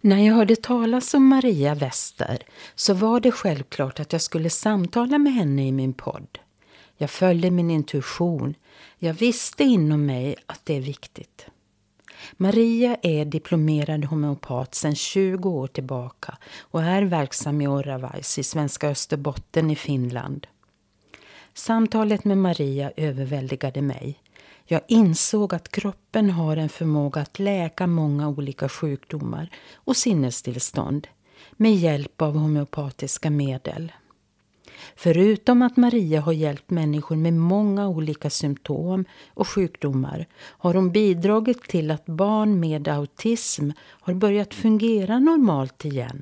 När jag hörde talas om Maria Wester så var det självklart att jag skulle samtala med henne i min podd. Jag följde min intuition. Jag visste inom mig att det är viktigt. Maria är diplomerad homeopat sedan 20 år tillbaka och är verksam i Oravais i svenska Österbotten i Finland. Samtalet med Maria överväldigade mig. Jag insåg att kroppen har en förmåga att läka många olika sjukdomar och sinnestillstånd med hjälp av homeopatiska medel. Förutom att Maria har hjälpt människor med många olika symptom och sjukdomar har hon bidragit till att barn med autism har börjat fungera normalt igen.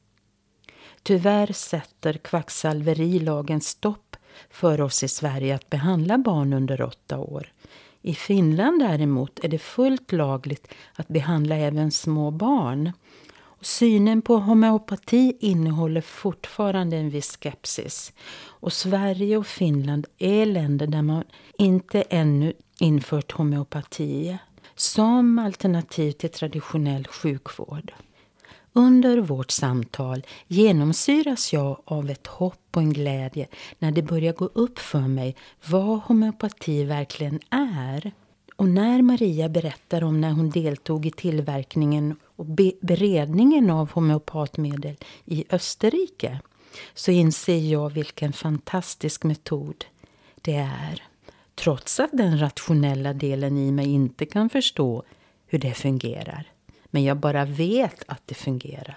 Tyvärr sätter kvacksalverilagen stopp för oss i Sverige att behandla barn under 8 år. I Finland däremot är det fullt lagligt att behandla även små barn. Och synen på homeopati innehåller fortfarande en viss skepsis. Och Sverige och Finland är länder där man inte ännu infört homeopati som alternativ till traditionell sjukvård. Under vårt samtal genomsyras jag av ett hopp och en glädje när det börjar gå upp för mig vad homeopati verkligen är. Och när Maria berättar om när hon deltog i tillverkningen och beredningen av homeopatmedel i Österrike så inser jag vilken fantastisk metod det är. Trots att den rationella delen i mig inte kan förstå hur det fungerar. Men jag bara vet att det fungerar.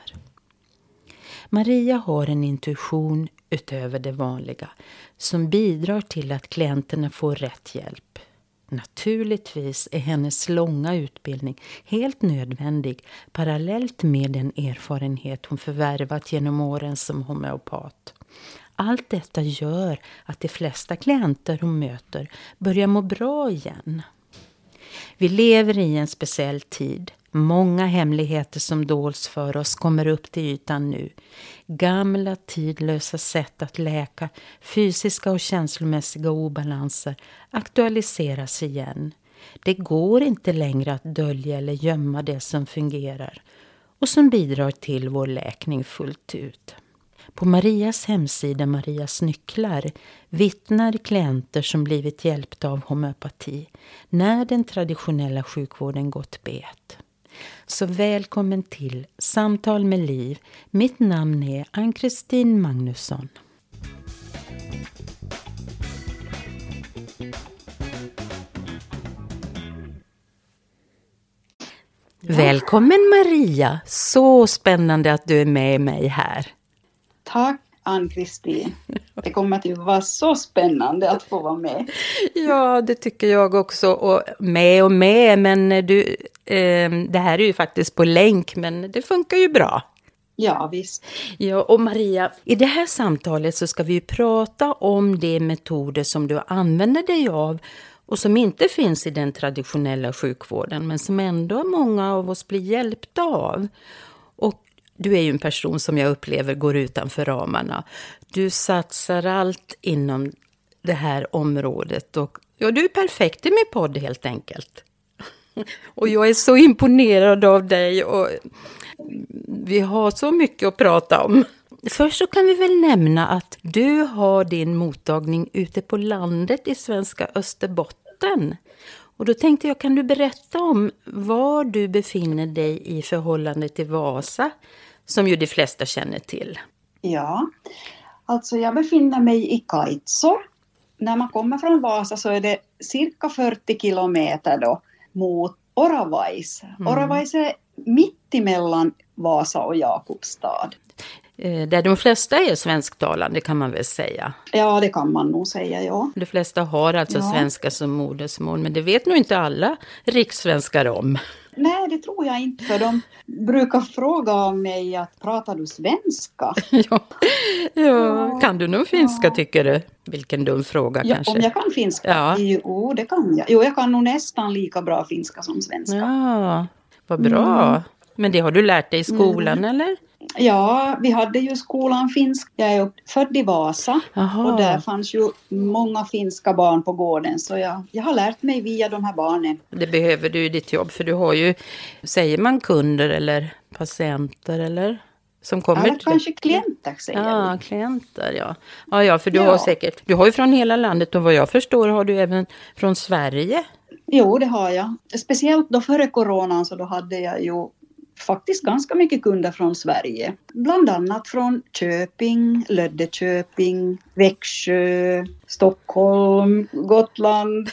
Maria har en intuition utöver det vanliga som bidrar till att klienterna får rätt hjälp. Naturligtvis är hennes långa utbildning helt nödvändig parallellt med den erfarenhet hon förvärvat genom åren som homeopat. Allt detta gör att de flesta klienter hon möter börjar må bra igen. Vi lever i en speciell tid. Många hemligheter som dols för oss kommer upp till ytan nu. Gamla tidlösa sätt att läka fysiska och känslomässiga obalanser aktualiseras igen. Det går inte längre att dölja eller gömma det som fungerar och som bidrar till vår läkning fullt ut. På Marias hemsida Marias nycklar vittnar klienter som blivit hjälpta av homeopati när den traditionella sjukvården gått bet. Så välkommen till Samtal med Liv. Mitt namn är Ann-Kristin Magnusson. Välkommen Maria, så spännande att du är med mig här. Tack Ann-Kristin. Det kommer att vara så spännande att få vara med. Ja, det tycker jag också. Och med, men du, det här är ju faktiskt på länk, men det funkar ju bra. Ja, visst. Ja, och Maria, i det här samtalet så ska vi ju prata om de metoder som du använder dig av och som inte finns i den traditionella sjukvården, men som ändå många av oss blir hjälpta av. Och du är ju en person som jag upplever går utanför ramarna. Du satsar allt inom det här området och ja, du är perfekt i min podd helt enkelt. Och jag är så imponerad av dig och vi har så mycket att prata om. Först så kan vi väl nämna att du har din mottagning ute på landet i svenska Österbotten. Och då tänkte jag, kan du berätta om var du befinner dig i förhållande till Vasa, som ju de flesta känner till? Ja, alltså jag befinner mig i Kaitso. När man kommer från Vasa så är det cirka 40 kilometer då mot Oravais. Oravais är mitt emellan Vasa och Jakobstad. Där de flesta är svensktalande kan man väl säga. Ja, det kan man nog säga, ja. De flesta har alltså svenska som modersmål, men det vet nog inte alla rikssvenskar om. Nej, det tror jag inte, för de brukar fråga mig att pratar du svenska? ja. Kan du nog finska tycker du? Vilken dum fråga kanske. Om jag kan finska? Ja. Jo, det kan jag. Jo, jag kan nog nästan lika bra finska som svenska. Ja, vad bra. Men det har du lärt dig i skolan eller? Ja, vi hade ju skolan finsk. Jag är född i Vasa. Aha. Och där fanns ju många finska barn på gården. Så jag har lärt mig via de här barnen. Det behöver du i ditt jobb, för du har ju, säger man kunder eller patienter eller? Som kommer Eller kanske klienter säger vi. Ja, klienter, ja. Ja, för du har säkert, du har ju från hela landet och vad jag förstår har du även från Sverige. Jo, det har jag. Speciellt då före coronan så då hade jag ju faktiskt ganska mycket kunder från Sverige. Bland annat från Köping, Löddeköping, Växjö, Stockholm, Gotland,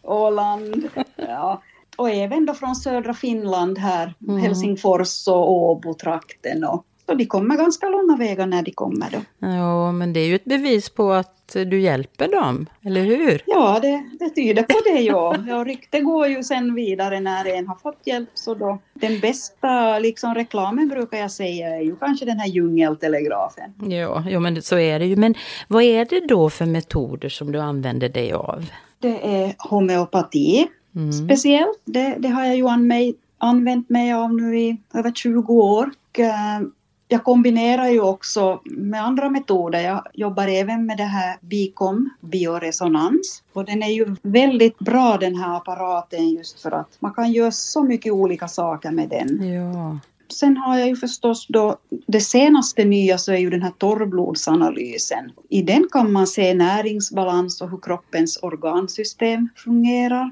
Åland. Ja. Och även då från södra Finland här, Helsingfors och Åbo-trakten. Så de kommer ganska långa vägar när de kommer då. Ja, men det är ju ett bevis på att du hjälper dem, eller hur? Ja, det tyder på det, ja. Rykte går ju sen vidare när en har fått hjälp. Så då, den bästa liksom, reklamen brukar jag säga är ju kanske den här djungeltelegrafen. Ja, men så är det ju. Men vad är det då för metoder som du använder dig av? Det är homeopati. Speciellt, det har jag ju använt mig av nu i över 20 år. Och, jag kombinerar ju också med andra metoder. Jag jobbar även med det här BICOM, bioresonans. Och den är ju väldigt bra den här apparaten just för att man kan göra så mycket olika saker med den. Ja. Sen har jag ju förstås då, det senaste nya så är ju den här torrblodsanalysen. I den kan man se näringsbalans och hur kroppens organsystem fungerar.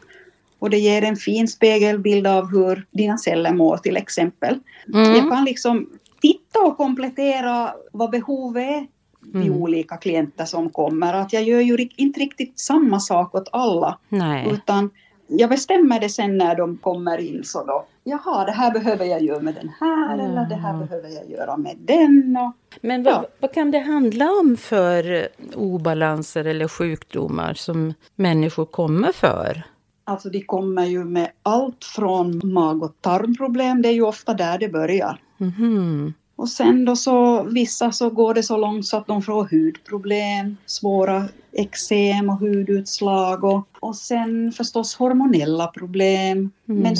Och det ger en fin spegelbild av hur dina celler mår till exempel. Jag kan liksom titta och komplettera vad behovet är i olika klienter som kommer. Att jag gör ju inte riktigt samma sak åt alla. Nej. Utan jag bestämmer det sen när de kommer in så då. Jaha, det här behöver jag göra med den här eller det här behöver jag göra med den. Men vad kan det handla om för obalanser eller sjukdomar som människor kommer för? Alltså de kommer ju med allt från mag- och tarmproblem. Det är ju ofta där det börjar. Och sen då så vissa så går det så långt så att de får hudproblem, svåra eksem och hudutslag och sen förstås hormonella problem,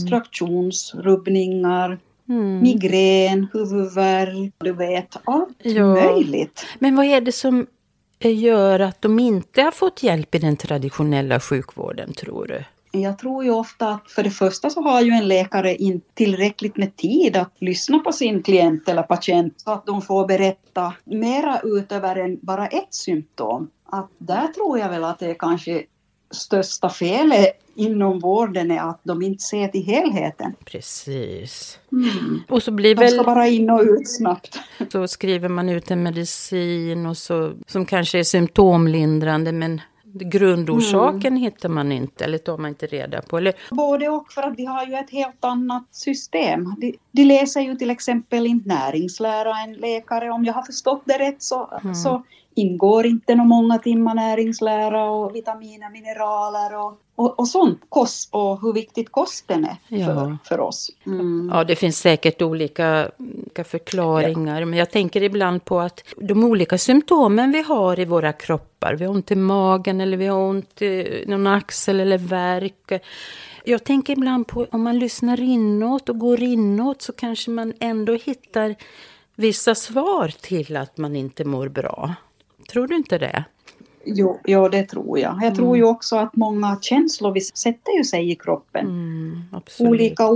menstruationsrubbningar, migrän, huvudvärk, du vet, allt möjligt. Men vad är det som gör att de inte har fått hjälp i den traditionella sjukvården, tror du? Jag tror ju ofta att för det första så har ju en läkare inte tillräckligt med tid att lyssna på sin klient eller patient så att de får berätta mera utöver än bara ett symptom. Att där tror jag väl att det är kanske största felet inom vården är att de inte ser till helheten. Precis. Och så blir de ska bara in och ut snabbt. Så skriver man ut en medicin och så, som kanske är symptomlindrande men grundorsaken hittar man inte eller tar man inte reda på. Eller? Både och, för att de har ju ett helt annat system. De läser ju till exempel inte näringslära en läkare. Om jag har förstått det rätt så ingår inte många timmar näringslära och vitaminer, mineraler och sånt. Kost och hur viktigt kosten är för oss. Ja, det finns säkert olika förklaringar. Men jag tänker ibland på att de olika symptomen vi har i våra kroppar. Vi har ont i magen eller vi har ont i någon axel eller värk. Jag tänker ibland på om man lyssnar inåt och går inåt så kanske man ändå hittar vissa svar till att man inte mår bra. Tror du inte det? Jo, det tror jag. Jag tror ju också att många känslor sätter ju sig i kroppen. Olika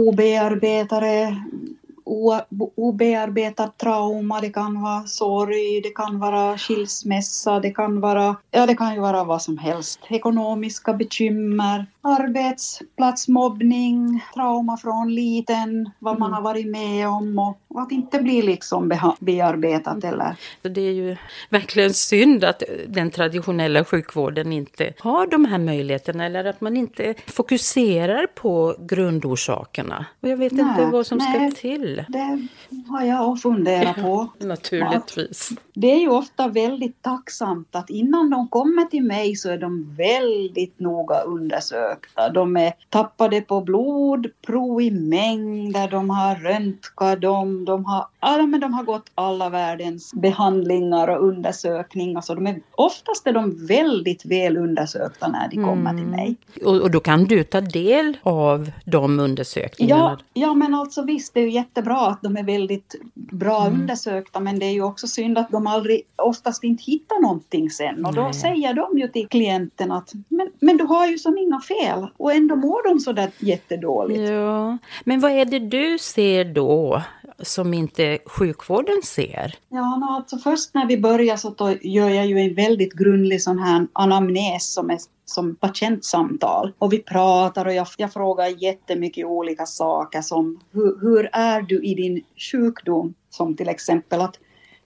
obearbetat trauma, det kan vara sorg, det kan vara skilsmässa, det kan ju vara vad som helst. Ekonomiska bekymmer, arbetsplatsmobbning, trauma från liten, vad man har varit med om och att inte bli liksom bearbetat eller. Det är ju verkligen synd att den traditionella sjukvården inte har de här möjligheterna eller att man inte fokuserar på grundorsakerna. Och jag vet inte vad som ska till. Det har jag att fundera på. Naturligtvis. Det är ju ofta väldigt tacksamt att innan de kommer till mig så är de väldigt noga undersökta. undersökta. De är tappade på blod, prov i mängder, de har röntgat dem, de har gått alla världens behandlingar och undersökningar. Så oftast är de väldigt väl undersökta när de kommer till mig. Och då kan du ta del av de undersökningarna? Ja, men alltså visst, det är ju jättebra att de är väldigt bra undersökta, men det är ju också synd att de oftast inte hittar någonting sen. Och då säger de ju till klienten att men du har ju som inga fel och ändå mår de så där jättedåligt. Ja, men vad är det du ser då som inte sjukvården ser? Ja, alltså först när vi börjar så då gör jag ju en väldigt grundlig sån här anamnes som patientsamtal. Och vi pratar och jag frågar jättemycket olika saker som hur är du i din sjukdom? Som till exempel att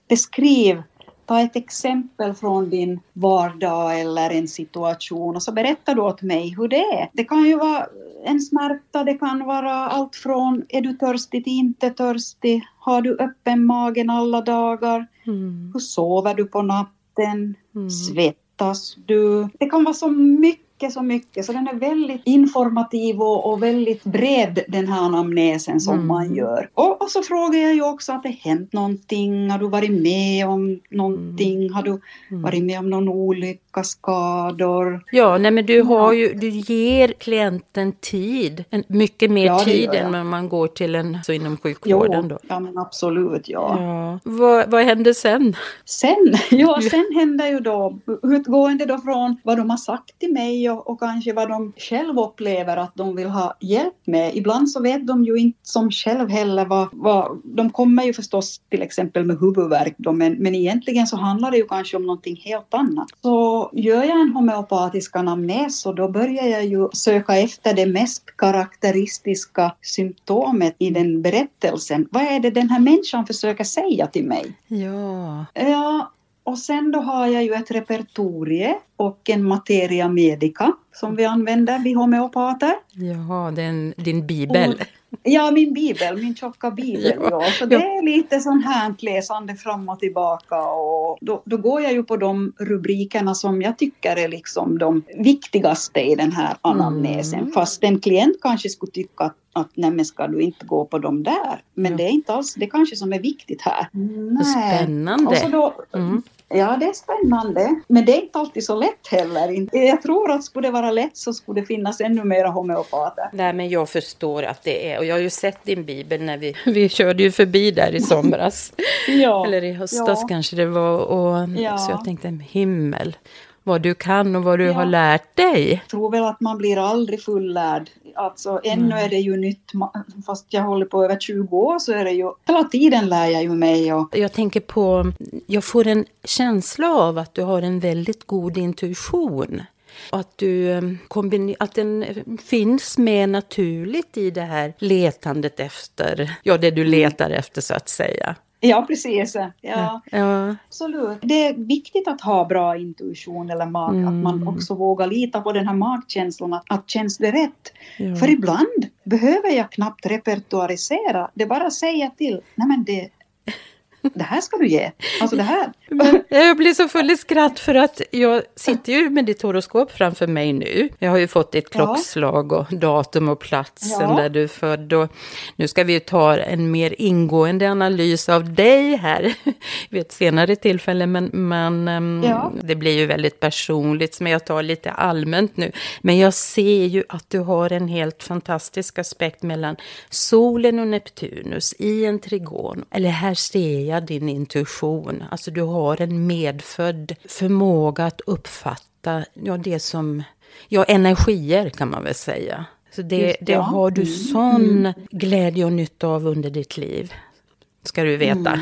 ta ett exempel från din vardag eller en situation och så berättar du åt mig hur det är. Det kan ju vara en smärta, det kan vara allt från är du törstig till inte törstig? Har du öppen magen alla dagar? Hur sover du på natten? Svettas du? Det kan vara så mycket. Så den är väldigt informativ och väldigt bred, den här anamnesen som man gör. Och så frågar jag ju också att det hänt någonting. Har du varit med om någonting? Har du varit med om någon olycka, skador? Ja, nej men du ger klienten tid. Mycket mer tid än när man går till så inom sjukvården då. Ja, men absolut, ja. Vad händer sen? Sen händer ju då, utgående då från vad de har sagt till mig och kanske vad de själv upplever att de vill ha hjälp med. Ibland så vet de ju inte som själv heller vad de kommer ju förstås till exempel med huvudvärk då, men egentligen så handlar det ju kanske om någonting helt annat. Så gör jag en homeopatisk anamnes och då börjar jag ju söka efter det mest karaktäristiska symptomet i den berättelsen. Vad är det den här människan försöker säga till mig? Ja, och sen då har jag ju ett repertorie och en materia medica som vi använder, vi homeopater. Jaha, din bibel. Min bibel, min tjocka bibel. Ja. Så det är lite sån här läsande fram och tillbaka. Och då går jag ju på de rubrikerna som jag tycker är liksom de viktigaste i den här anamnesen. Fast en klient kanske skulle tycka att nej, ska du inte gå på dem där. Men det är inte alls det kanske som är viktigt här. Spännande. Och så då, ja, det är spännande. Men det är inte alltid så lätt heller. Jag tror att skulle det vara lätt så skulle det finnas ännu mer homeopater. Nej, men jag förstår att det är. Och jag har ju sett din bibel när vi körde ju förbi där i somras. Eller i höstas kanske det var. Så jag tänkte, himmel. Vad du kan och vad du har lärt dig. Jag tror väl att man blir aldrig fullärd. Alltså ännu är det ju nytt, fast jag håller på över 20 år så är det ju, hela tiden lär jag ju mig. Jag tänker på, jag får en känsla av att du har en väldigt god intuition. Att att den finns med naturligt i det här letandet efter, det du letar efter så att säga. Ja, precis. Ja. Absolut. Det är viktigt att ha bra intuition eller att man också vågar lita på den här magkänslan, att känns det rätt. Ja. För ibland behöver jag knappt repertoarisera. Det bara säga till, nej men det här ska du ge. Alltså det här. Jag blir så full i skratt för att jag sitter ju med ditt horoskop framför mig nu. Jag har ju fått ditt klockslag och datum och platsen där du är född. Och nu ska vi ta en mer ingående analys av dig här vid ett senare tillfälle. Men det blir ju väldigt personligt, men jag tar lite allmänt nu. Men jag ser ju att du har en helt fantastisk aspekt mellan solen och Neptunus i en trigon. Eller här ser jag din intuition. Alltså du har en medfödd förmåga att uppfatta det som energier kan man väl säga. Så det har du sån glädje och nytta av under ditt liv. Ska du veta.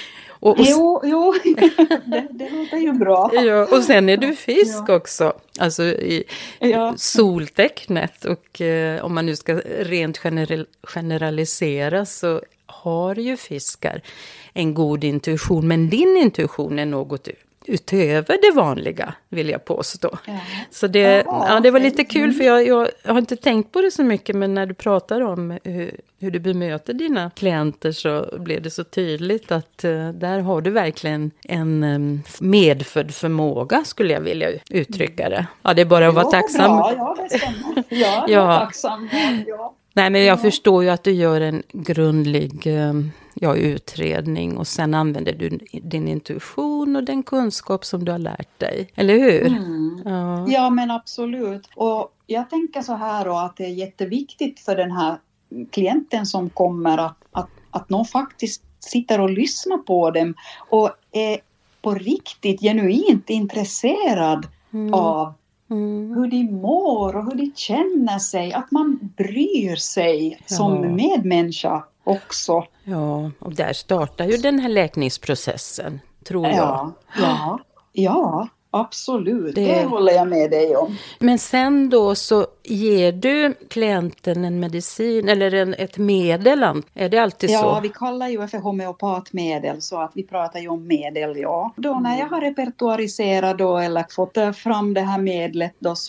Jo. det låter ju bra. Ja, och sen är du fisk också. Alltså i soltecknet. Och om man nu ska rent generalisera så har ju fiskar en god intuition. Men din intuition är något utöver det vanliga, vill jag påstå. Ja. Så det var lite kul, för jag har inte tänkt på det så mycket, men när du pratar om hur du bemöter dina klienter så blev det så tydligt att där har du verkligen en medfödd förmåga, skulle jag vilja uttrycka det. Ja, det är bara att vara tacksam. Ja, det stämmer. Jag är tacksam. Ja. Nej, men jag förstår ju att du gör en grundlig utredning och sen använder du din intuition och den kunskap som du har lärt dig. Eller hur? Ja, men absolut. Och jag tänker så här då, att det är jätteviktigt för den här klienten som kommer att någon faktiskt sitter och lyssnar på dem och är på riktigt genuint intresserad av hur de mår och hur de känner sig. Att man bryr sig som medmänniska också. Ja, och där startar ju den här läkningsprocessen, tror jag. Ja, absolut. Det håller jag med dig om. Men sen då så ger du klienten en medicin eller ett medel. Är det alltid så? Ja, vi kallar ju för homeopatmedel, så att vi pratar ju om medel, ja. Då när jag har repertoariserat då, eller fått fram det här medlet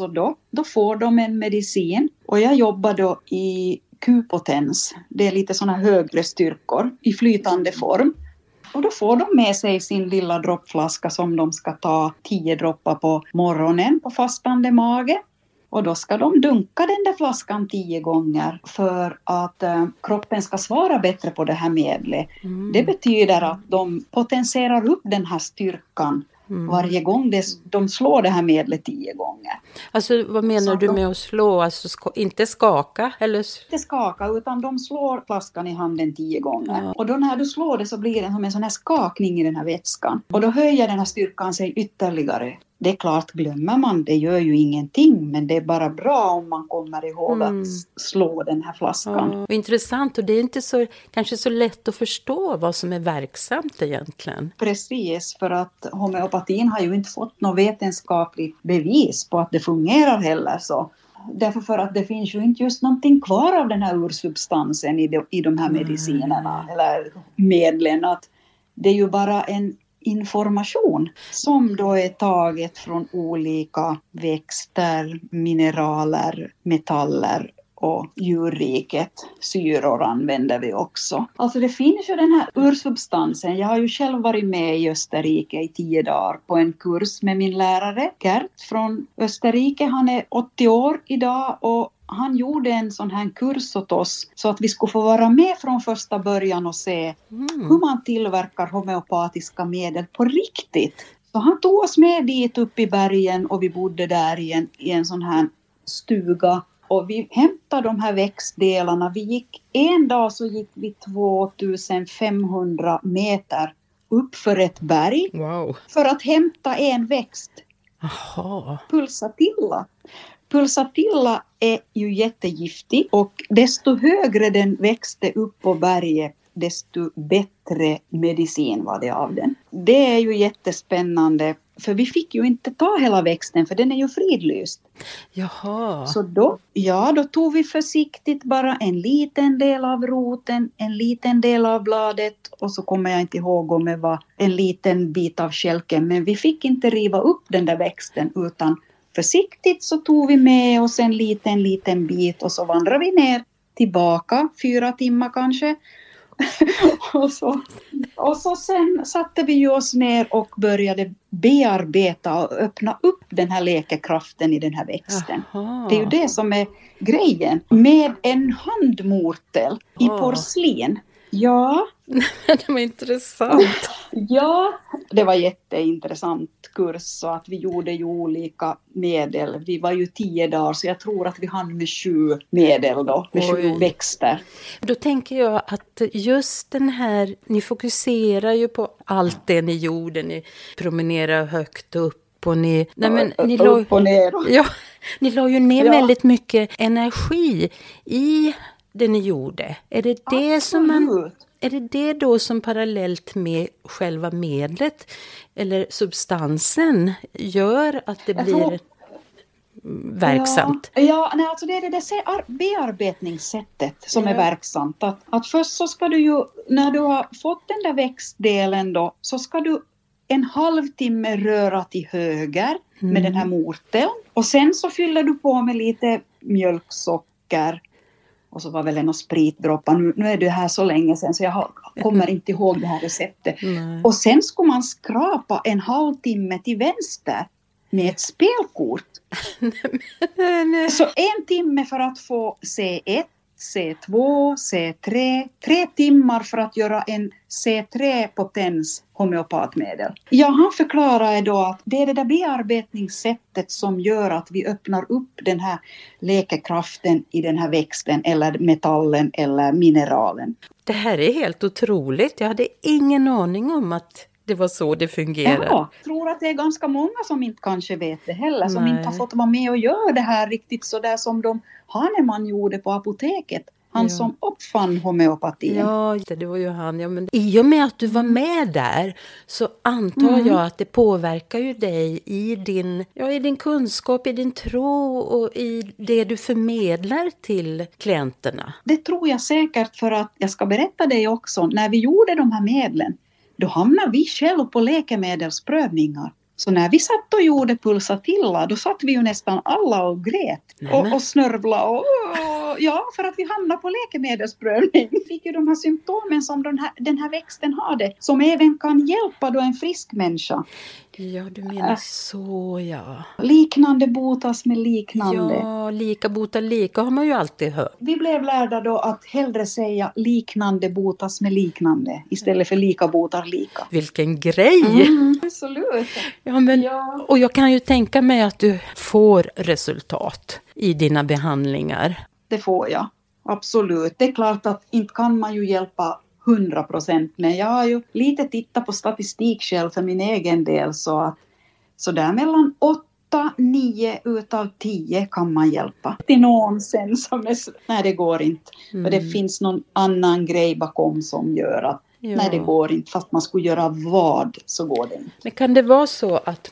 då får de en medicin. Och jag jobbar då i Q-potens. Det är lite sådana högre styrkor i flytande form. Och då får de med sig sin lilla droppflaska som de ska ta 10 droppar på morgonen på fastande mage. Och då ska de dunka den där flaskan 10 gånger för att kroppen ska svara bättre på det här medlet. Det betyder att de potentierar upp den här styrkan varje gång de slår det här medlet 10 gånger. Alltså vad menar du med att slå? Alltså inte skaka? Eller? Inte skaka, utan de slår flaskan i handen 10 gånger. Ja. Och då när du slår det så blir det som en sån här skakning i den här vätskan. Och då höjer den här styrkan sig ytterligare. Det är klart, glömmer man, det gör ju ingenting. Men det är bara bra om man kommer ihåg att slå den här flaskan. Ja, intressant, och det är inte kanske så lätt att förstå vad som är verksamt egentligen. Precis, för att homeopatin har ju inte fått något vetenskapligt bevis på att det fungerar heller så. Därför för att det finns ju inte just någonting kvar av den här ursubstansen i de här medicinerna eller medlen. Att det är ju bara en information som då är taget från olika växter, mineraler, metaller och djurriket. Syror använder vi också. Alltså det finns ju den här ursubstansen. Jag har ju själv varit med i Österrike i 10 dagar på en kurs med min lärare Gert från Österrike. Han är 80 år idag och han gjorde en sån här kurs åt oss så att vi skulle få vara med från första början och se hur man tillverkar homeopatiska medel på riktigt. Så han tog oss med dit upp i bergen och vi bodde där i en sån här stuga. Och vi hämtade de här växtdelarna. En dag så gick vi 2500 meter upp för ett berg. Wow. För att hämta en växt. Aha. Pulsatilla. Pulsatilla är ju jättegiftig och desto högre den växte upp på berget desto bättre medicin var det av den. Det är ju jättespännande för vi fick ju inte ta hela växten för den är ju fridlyst. Jaha. Så då tog vi försiktigt bara en liten del av roten, en liten del av bladet och så kommer jag inte ihåg om det var en liten bit av skälken, men vi fick inte riva upp den där växten utan försiktigt så tog vi med oss en liten bit och så vandrade vi ner tillbaka 4 timmar kanske. och så sen satte vi oss ner och började bearbeta och öppna upp den här läkekraften i den här växten. Aha. Det är ju det som är grejen. Med en handmortel i porslin. Ja. Det var intressant. Ja, det var jätteintressant kurs så att vi gjorde ju olika medel. Vi var ju 10 dagar så jag tror att vi hann med 7 medel då, med 7 växter. Då tänker jag att just den här, ni fokuserar ju på allt det ni gjorde, ni promenerar högt upp och ni upp och ner. Ja, ni la ju ner väldigt mycket energi i det ni gjorde. Är det det Är det då som parallellt med själva medlet eller substansen gör att det blir verksamt? Alltså det är det bearbetningssättet som är verksamt. Att först så ska du ju, när du har fått den där växtdelen då, så ska du en halvtimme röra till höger med den här morteln. Och sen så fyller du på med lite mjölksocker. Och så var väl en spritdroppar. Nu är det här så länge sedan så jag kommer inte ihåg det här receptet. Nej. Och sen skulle man skrapa en halvtimme till vänster med ett spelkort. Så 1 timme för att få C1, C2, C3. 3 timmar för att göra en C3-potens homeopatmedel. Ja, han förklarar då att det är det där bearbetningssättet som gör att vi öppnar upp den här läkekraften i den här växten eller metallen eller mineralen. Det här är helt otroligt. Jag hade ingen aning om att det var så det fungerar. Ja, jag tror att det är ganska många som inte kanske vet det heller. Som Nej. inte har fått vara med och göra det här riktigt så där som de Hahnemann gjorde på apoteket. Han som uppfann homeopatin. Ja, det var ju han. Ja, men i och med att du var med där så antar jag att det påverkar ju dig i din kunskap, i din tro och i det du förmedlar till klienterna. Det tror jag säkert, för att jag ska berätta det också. När vi gjorde de här medlen, då hamnade vi själv på läkemedelsprövningar. Så när vi satt och gjorde Pulsatilla, då satt vi ju nästan alla och grät och snörvla ja, för att vi hamnade på läkemedelsprövning. Vi fick ju de här symptomen som den här växten hade, som även kan hjälpa då en frisk människa. Ja, du menar så, ja. Liknande botas med liknande. Ja, lika botar lika har man ju alltid hört. Vi blev lärda då att hellre säga liknande botas med liknande istället för lika botar lika. Vilken grej! Absolut. Ja, men, och jag kan ju tänka mig att du får resultat i dina behandlingar. Det får jag, absolut. Det är klart att inte kan man ju hjälpa 100%, men jag har ju lite tittat på statistik själv för min egen del, så där mellan 8-9 utav 10 kan man hjälpa. Till någon sen som är, nej det går inte. För det finns någon annan grej bakom som gör att nej det går inte, fast man skulle göra vad så går det inte. Men kan det vara så att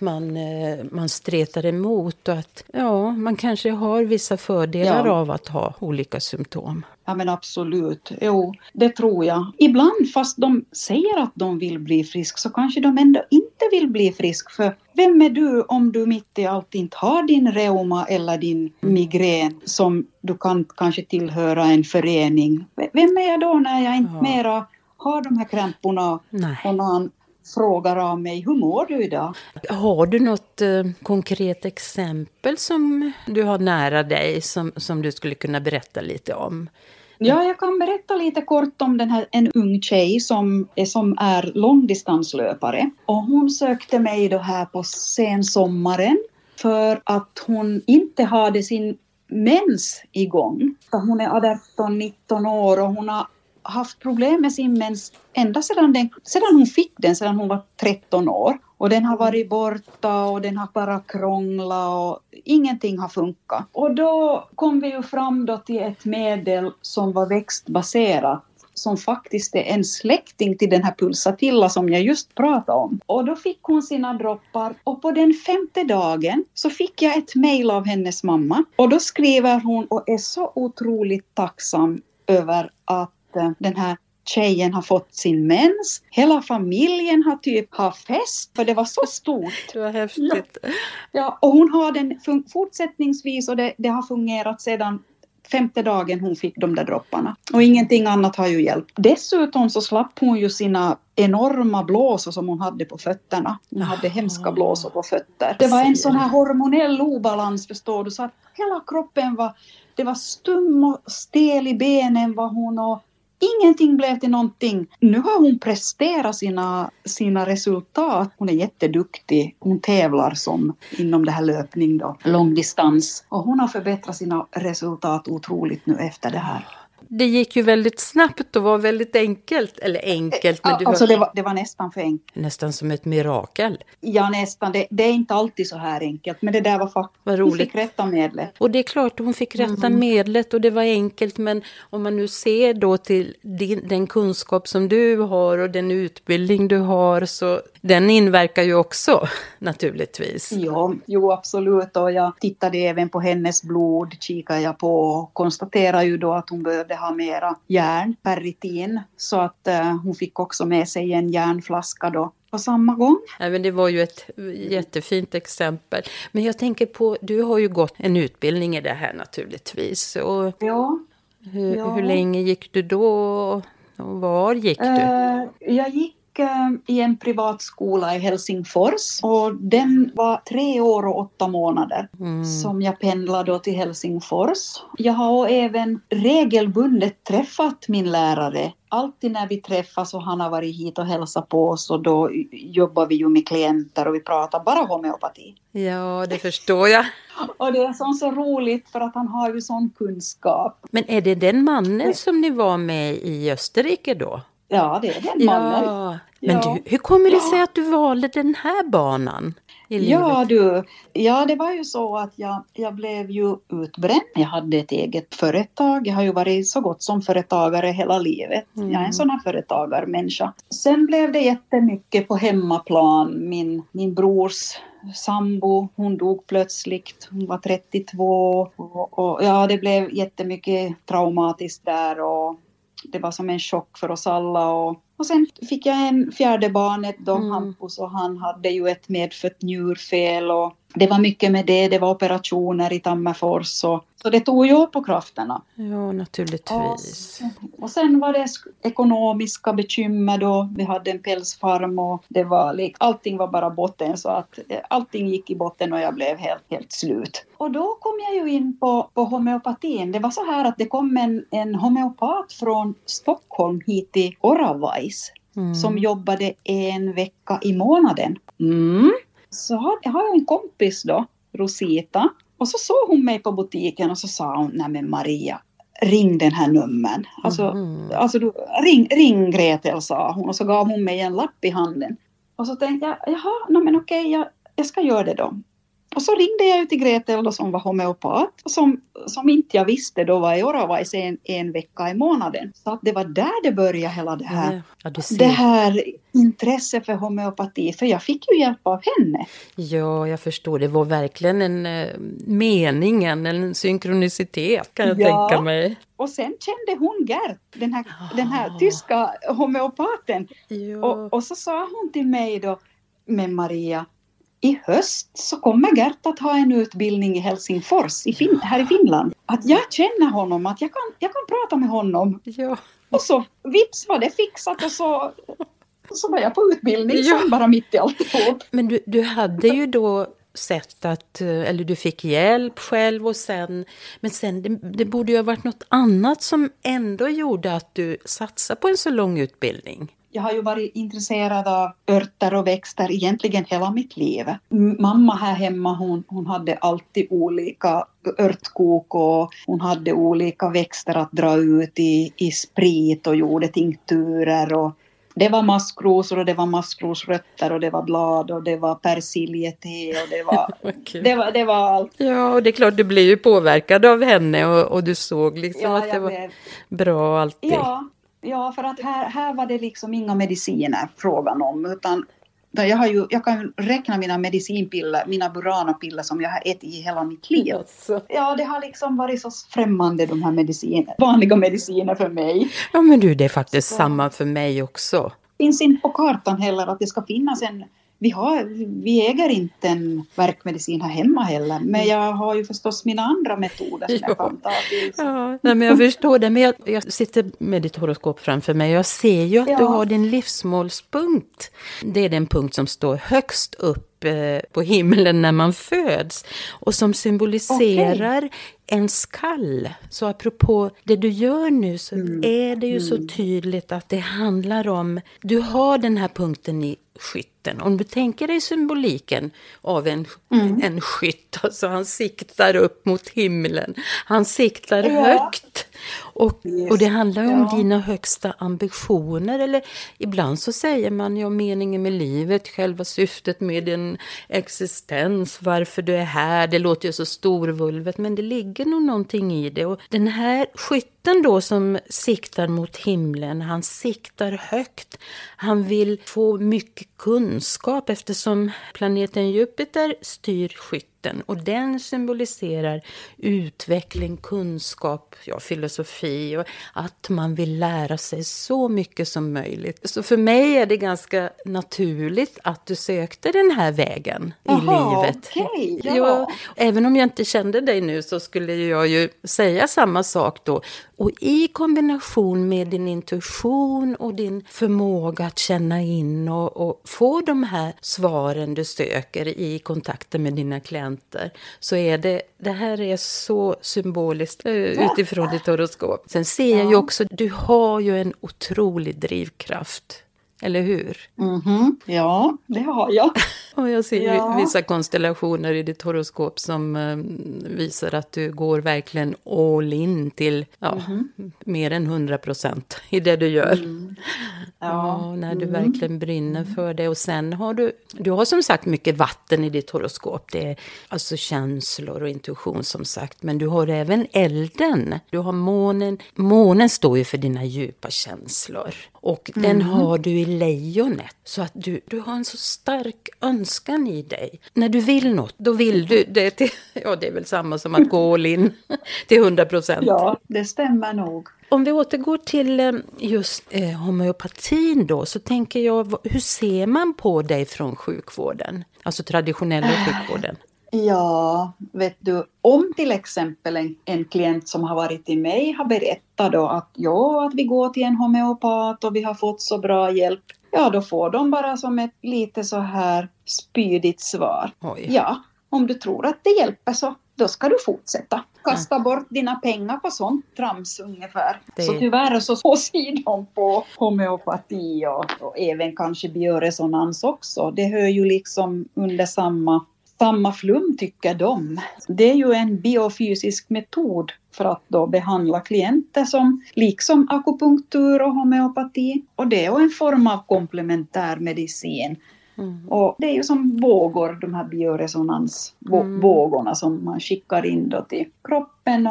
man stretar emot och att man kanske har vissa fördelar av att ha olika symptom? Ja men absolut, jo det tror jag. Ibland fast de säger att de vill bli frisk så kanske de ändå inte vill bli frisk. För vem är du om du mitt i allt inte har din reuma eller din migrän som du kan kanske tillhöra en förening? Vem är jag då när jag inte mera har de här krämporna? Nej. Och någon frågar av mig, hur mår du idag? Har du något konkret exempel som du har nära dig som du skulle kunna berätta lite om? Ja, jag kan berätta lite kort om en ung tjej som är långdistanslöpare. Och hon sökte mig då här på sensommaren för att hon inte hade sin mens igång. För hon är 18-19 år och hon har haft problem med sin mens ända sedan hon fick den, sedan hon var 13 år. Och den har varit borta och den har bara krånglat och ingenting har funkat. Och då kom vi ju fram då till ett medel som var växtbaserat, som faktiskt är en släkting till den här Pulsatilla som jag just pratade om. Och då fick hon sina droppar och på den 5:e dagen så fick jag ett mejl av hennes mamma. Och då skriver hon och är så otroligt tacksam över att den här tjejen har fått sin mens. Hela familjen har haft fest för det var så stort. Det var häftigt. Ja, och hon har den fortsättningsvis och det har fungerat sedan 5:e dagen hon fick de där dropparna. Och ingenting annat har ju hjälpt. Dessutom så slapp hon ju sina enorma blåsor som hon hade på fötterna. Hon hade hemska blåsor på fötter. Det var en sån här hormonell obalans, förstår du. Så att hela kroppen var stum och stel i benen var hon och ingenting blev till någonting. Nu har hon presterat sina resultat. Hon är jätteduktig. Hon tävlar inom det här löpning då, långdistans. Och hon har förbättrat sina resultat otroligt nu efter det här. Det gick ju väldigt snabbt och var väldigt enkelt. Eller enkelt. Men det var nästan för enkelt. Nästan som ett mirakel. Ja, nästan. Det är inte alltid så här enkelt. Men det där var faktiskt... Hon fick rätta medlet. Och det är klart, hon fick rätta medlet och det var enkelt. Men om man nu ser då till den kunskap som du har och den utbildning du har, så den inverkar ju också naturligtvis. Ja, jo absolut. Och jag tittade även på hennes blod, kikade jag på och konstaterade ju då att hon behövde ha mera järn, ferritin. Så att hon fick också med sig en järnflaska då. på samma gång. Ja, men det var ju ett jättefint exempel. Men jag tänker på, du har ju gått en utbildning i det här naturligtvis. Och Ja. hur länge gick du då och var gick du? Jag gick i en privat skola i Helsingfors och den var 3 år och 8 månader som jag pendlade då till Helsingfors. Jag har även regelbundet träffat min lärare. Alltid när vi träffas och han har varit hit och hälsat på oss och då jobbar vi ju med klienter och vi pratar bara homeopati. Ja, det förstår jag. Och det är så roligt för att han har ju sån kunskap. Men är det den mannen som ni var med i Österrike då? Ja, det är den mannen. Ja. Men du, hur kommer det sig att du valde den här banan i livet? Ja, det var ju så att jag blev ju utbränd. Jag hade ett eget företag. Jag har ju varit så gott som företagare hela livet. Jag är en sån här företagarmänniska. Sen blev det jättemycket på hemmaplan. Min brors sambo, hon dog plötsligt. Hon var 32. Och ja, det blev jättemycket traumatiskt där och det var som en chock för oss alla. Och sen fick jag en fjärde barnet då, Hampus, och han hade ju ett medfött njurfel och det var mycket med det. Det var operationer i Tammerfors så det tog ju på krafterna. Ja, naturligtvis. Och sen var det ekonomiska bekymmer då. Vi hade en pälsfarm och det var allting var bara botten så att allting gick i botten och jag blev helt slut. Och då kom jag ju in på homeopatin. Det var så här att det kom en homeopat från Stockholm hit till Oravais som jobbade 1 vecka i månaden. Så jag har en kompis då, Rosita. Och så såg hon mig på butiken och så sa hon, nej men Maria, ring den här numren. Alltså du, ring Gretel, sa hon. Och så gav hon mig en lapp i handen. Och så tänkte jag, jaha, men okej, jag ska göra det då. Och så ringde jag ut till Gretel då, som var homeopat. Och som inte jag visste då var i Oravais en vecka i månaden. Så att det var där det började hela det här. Ja, du ser. Det här intresse för homeopati. För jag fick ju hjälp av henne. Ja, jag förstår. Det var verkligen en mening, en synkronicitet kan jag tänka mig. Och sen kände hon Gert, den här tyska homeopaten. Ja. Och så sa hon till mig då, men Maria, i höst så kommer Gert att ha en utbildning i Helsingfors, här i Finland. Att jag känner honom, att jag kan prata med honom. Ja. Och så vips var det fixat och så var jag på utbildning som bara mitt i alltihop. Men du hade ju då sett att, eller du fick hjälp själv och sen det borde ju ha varit något annat som ändå gjorde att du satsade på en så lång utbildning. Jag har ju varit intresserad av örter och växter egentligen hela mitt liv. Mamma här hemma, hon hade alltid olika örtkok och hon hade olika växter att dra ut i sprit och gjorde tinkturer. Och det var maskrosor och det var maskrosrötter och det var blad och det var persiljete och det var allt. Ja, och det är klart du blev ju påverkad av henne och du såg liksom att det var bra alltid. Ja, för att här var det liksom inga mediciner frågan om, utan jag kan räkna mina medicinpiller, mina Burana-piller som jag har ätit i hela mitt liv. Ja, det har liksom varit så främmande de här vanliga mediciner för mig. Ja, men du, det är faktiskt samma för mig också. Det finns inte på kartan heller att det ska finnas vi äger inte en verkmedicin här hemma heller. Men jag har ju förstås mina andra metoder som jag kan ta till. Ja, nej, men jag förstår det. Men jag sitter med ditt horoskop framför mig. Jag ser ju att du har din livsmålspunkt. Det är den punkt som står högst upp på himlen när man föds. Och som symboliserar en skall. Så apropå det du gör nu så är det ju så tydligt att det handlar om... Du har den här punkten i skytten. Om du tänker dig symboliken av en skytt. Alltså han siktar upp mot himlen. Han siktar högt. Och det handlar om dina högsta ambitioner. Eller ibland så säger man meningen med livet. Själva syftet med din existens. Varför du är här. Det låter ju så storvulvet. Men det ligger nog någonting i det. Och den här skytten katten då som siktar mot himlen, han siktar högt. Han vill få mycket kunskap eftersom planeten Jupiter styr skytten. Och den symboliserar utveckling, kunskap, filosofi och att man vill lära sig så mycket som möjligt. Så för mig är det ganska naturligt att du sökte den här vägen i livet. Okej, ja. Även om jag inte kände dig nu så skulle jag ju säga samma sak då. Och i kombination med din intuition och din förmåga att känna in och få de här svaren du söker i kontakten med dina klienter, så är det här är så symboliskt utifrån ditt horoskop. Sen ser jag ju också, du har ju en otrolig drivkraft. Eller hur? Mm-hmm. Ja, det har jag. Och jag ser vissa konstellationer i ditt horoskop som visar att du går verkligen all in till mer än 100% i det du gör. Mm. Ja, när du verkligen brinner för det. Och sen har du har som sagt mycket vatten i ditt horoskop. Det är alltså känslor och intuition som sagt. Men du har även elden. Du har månen. Månen står ju för dina djupa känslor. Och den har du i lejonet. Så att du har en så stark önskan i dig. När du vill något, då vill du det till, det är väl samma som att gå all in till 100%. Ja, det stämmer nog. Om vi återgår till just homeopatin då, så tänker jag, hur ser man på dig från sjukvården? Alltså traditionella sjukvården. Ja, vet du, om till exempel en klient som har varit till mig har berättat då att vi går till en homeopat och vi har fått så bra hjälp. Ja, då får de bara som ett lite så här spydigt svar. Oj. Ja, om du tror att det hjälper så då ska du fortsätta. Kasta bort dina pengar på sånt trams ungefär. Så tyvärr så ser de på homeopati och även kanske bioresonans också. Det hör ju liksom under samma flum tycker de. Det är ju en biofysisk metod för att då behandla klienter som liksom akupunktur och homeopati. Och det är en form av komplementär medicin. Och det är ju som vågor, de här bioresonansvågorna som man skickar in då till kroppen.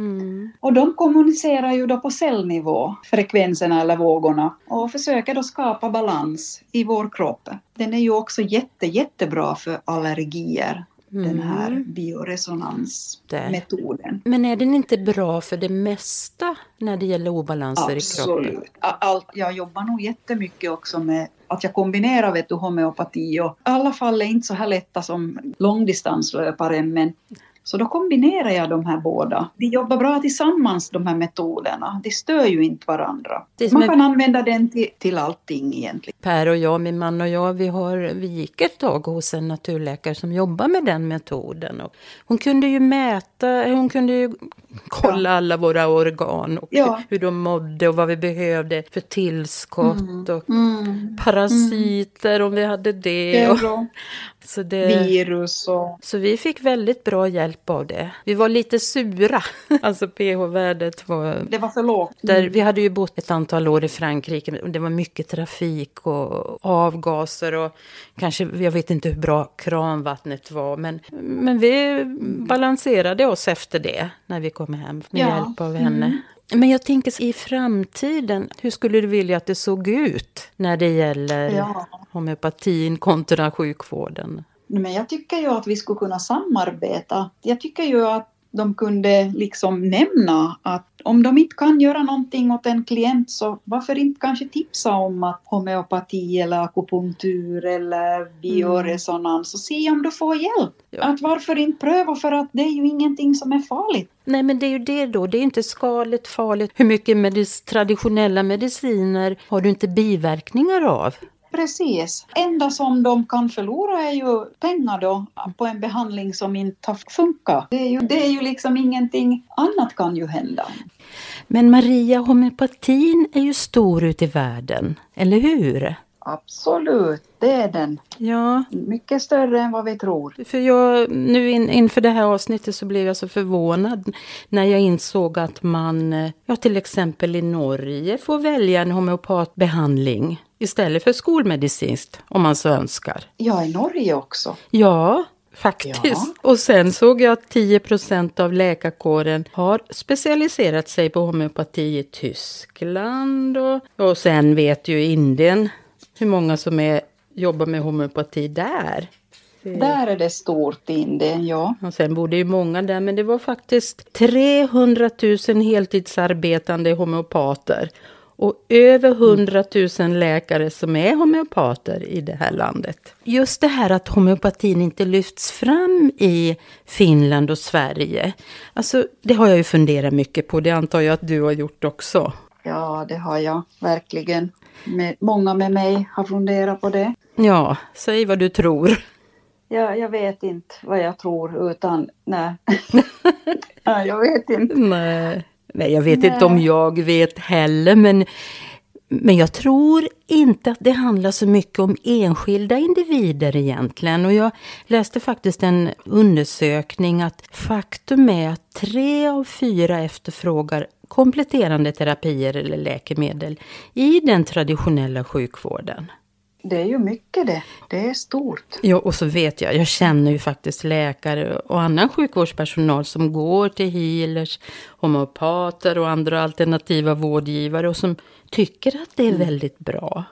Och de kommunicerar ju då på cellnivå, frekvenserna eller vågorna. Och försöker då skapa balans i vår kropp. Den är ju också jättebra för allergier. Den här bioresonansmetoden. Men är den inte bra för det mesta när det gäller obalanser i kroppen? Absolut. Jag jobbar nog jättemycket också med att jag kombinerar homeopati. Och alla fall är inte så här lätta som långdistanslöpare, men så då kombinerar jag de här båda. De jobbar bra tillsammans, de här metoderna. De stör ju inte varandra. Man kan använda den till allting egentligen. Per och jag, min man och jag, vi gick ett tag hos en naturläkare som jobbar med den metoden. Och hon kunde ju kolla alla våra organ och hur de mådde och vad vi behövde för tillskott och parasiter om vi hade det. Så virus och... Så vi fick väldigt bra hjälp av det. Vi var lite sura. Alltså pH-värdet var... Det var för lågt. Vi hade ju bott ett antal år i Frankrike. Och det var mycket trafik och avgaser. Och kanske, jag vet inte hur bra kranvattnet var. Men vi balanserade oss efter det när vi kom hem med hjälp av henne. Men jag tänker i framtiden, hur skulle du vilja att det såg ut när det gäller homeopatin kontra sjukvården? Men jag tycker ju att vi skulle kunna samarbeta. Jag tycker ju att de kunde liksom nämna att om de inte kan göra någonting åt en klient, så varför inte kanske tipsa om att homeopati eller akupunktur eller bioresonans och se om du får hjälp. Ja. Att varför inte pröva, för att det är ju ingenting som är farligt. Nej, men det är ju det då. Det är inte skadligt, farligt. Hur mycket traditionella mediciner har du inte biverkningar av? Precis. Enda som de kan förlora är ju pengar då på en behandling som inte har funkat. Det är ju liksom ingenting annat kan ju hända. Men Maria, homeopatin är ju stor ute i världen, eller hur? Absolut, det är den. Ja. Mycket större än vad vi tror. För jag, nu inför det här avsnittet så blev jag så förvånad när jag insåg att man, till exempel i Norge får välja en homeopatbehandling istället för skolmedicinskt, om man så önskar. Ja, i Norge också. Ja, faktiskt. Ja. Och sen såg jag att 10% av läkarkåren har specialiserat sig på homeopati i Tyskland. Och sen vet ju Indien hur många som jobbar med homeopati där. Där är det stort i Indien, ja. Och sen bor det ju många där, men det var faktiskt 300 000 heltidsarbetande homeopater. Och över 100 000 läkare som är homeopater i det här landet. Just det här att homeopatin inte lyfts fram i Finland och Sverige. Alltså, det har jag ju funderat mycket på. Det antar jag att du har gjort också. Ja, det har jag verkligen. Många med mig har funderat på det. Ja, säg vad du tror. Ja, jag vet inte vad jag tror utan nej. Nej, jag vet inte. Nej, jag vet inte om jag vet heller, men jag tror inte att det handlar så mycket om enskilda individer egentligen. Och jag läste faktiskt en undersökning att faktum är att 3 av 4 efterfrågar kompletterande terapier eller läkemedel i den traditionella sjukvården. Det är ju mycket det. Det är stort. Ja, och så vet jag känner ju faktiskt läkare och annan sjukvårdspersonal som går till healers, homeopater och andra alternativa vårdgivare och som tycker att det är väldigt bra.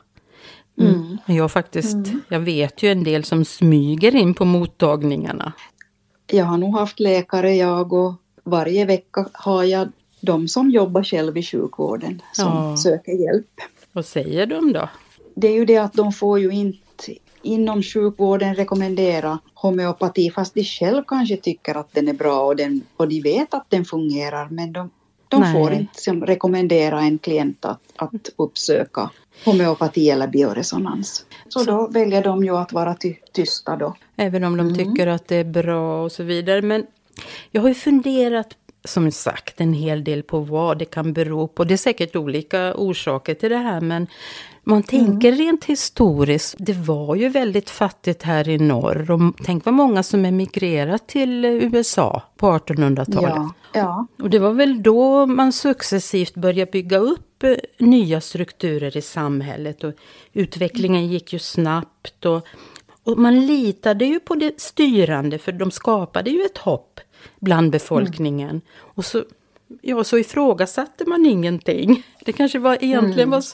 Jag vet ju en del som smyger in på mottagningarna. Jag har nog haft läkare och varje vecka har jag de som jobbar själv i sjukvården som söker hjälp. Vad säger de då? Det är ju det att de får ju inte inom sjukvården rekommendera homeopati fast de själv kanske tycker att den är bra och de vet att den fungerar men de får inte rekommendera en klient att uppsöka homeopati eller bioresonans. Så då väljer de ju att vara tysta då. Även om de tycker att det är bra och så vidare. Men jag har ju funderat som sagt en hel del på vad det kan bero på. Det är säkert olika orsaker till det här men man tänker rent historiskt, det var ju väldigt fattigt här i norr. Och tänk vad många som emigrerat till USA på 1800-talet. Ja. Och det var väl då man successivt började bygga upp nya strukturer i samhället. Och utvecklingen gick ju snabbt. Och man litade ju på det styrande för de skapade ju ett hopp bland befolkningen. Och så ifrågasatte man ingenting. Det kanske egentligen var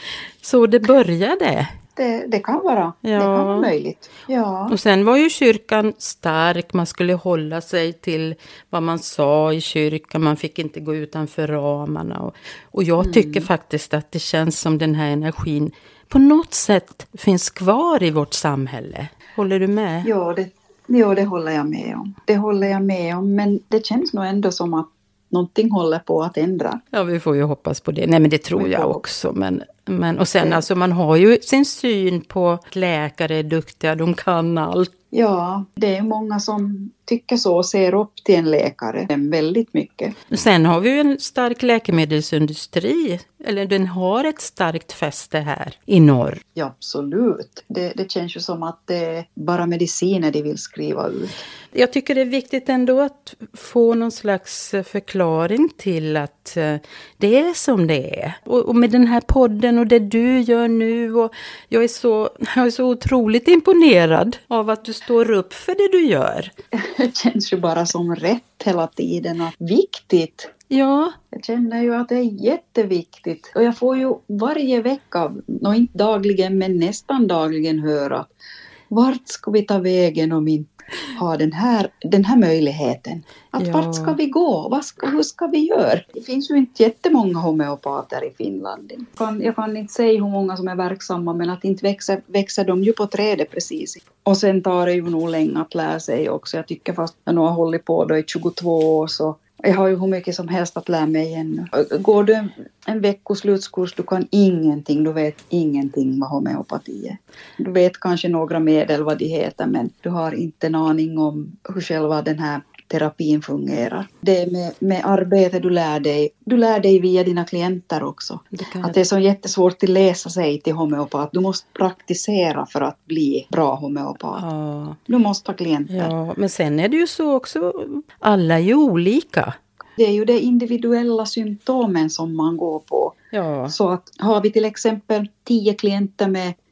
så det började. Det kan vara. Ja. Det kan vara möjligt. Ja. Och sen var ju kyrkan stark. Man skulle hålla sig till vad man sa i kyrkan. Man fick inte gå utanför ramarna. Och jag tycker faktiskt att det känns som den här energin på något sätt finns kvar i vårt samhälle. Håller du med? Ja, det håller jag med om. Det håller jag med om. Men det känns nog ändå som att någonting håller på att ändra. Ja, vi får ju hoppas på det. Nej, men det tror jag också. Men och sen alltså man har ju sin syn på att läkare är duktiga, de kan allt. Ja, det är många som tycker så och ser upp till en läkare väldigt mycket. Sen har vi ju en stark läkemedelsindustri, eller den har ett starkt fäste här i norr. Ja, absolut. Det känns ju som att det är bara mediciner de vill skriva ut. Jag tycker det är viktigt ändå att få någon slags förklaring till att det är som det är. Och med den här podden och det du gör nu. Och jag är så otroligt imponerad av att du står upp för det du gör. Det känns ju bara som rätt hela tiden och viktigt. Ja. Jag känner ju att det är jätteviktigt. Och jag får ju varje vecka, inte dagligen men nästan dagligen höra. Vart ska vi ta vägen om inte ha den här möjligheten? Vart ska vi gå? Hur ska vi göra? Det finns ju inte jättemånga homeopater i Finland. Jag kan inte säga hur många som är verksamma men att inte växer de ju på trädet precis. Och sen tar det ju nog länge att lära sig också. Jag tycker fast jag nog har hållit på då i 22 år så jag har ju hur mycket som helst att lära mig ännu. Går du en veckoslutkurs, du kan ingenting, du vet ingenting vad homeopati är. Du vet kanske några medel vad de heter men du har inte en aning om hur själva den här terapin fungerar. Det är med arbete du lär dig via dina klienter också. Att det är så jättesvårt att läsa sig till homeopat. Du måste praktisera för att bli bra homeopat. Ja. Du måste ha klienter. Ja, men sen är det ju så också, alla är ju olika. Det är ju de individuella symptomen som man går på. Ja. Så att har vi till exempel 10 klienter med